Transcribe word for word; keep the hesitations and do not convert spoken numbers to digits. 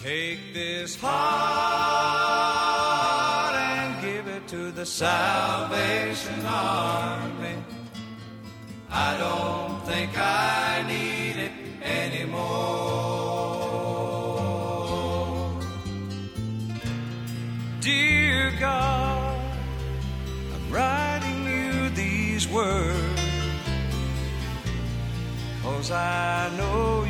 Take this heart and give it to the Salvation Army. I don't think I need it anymore. Dear God, I'm writing you these words 'cause I know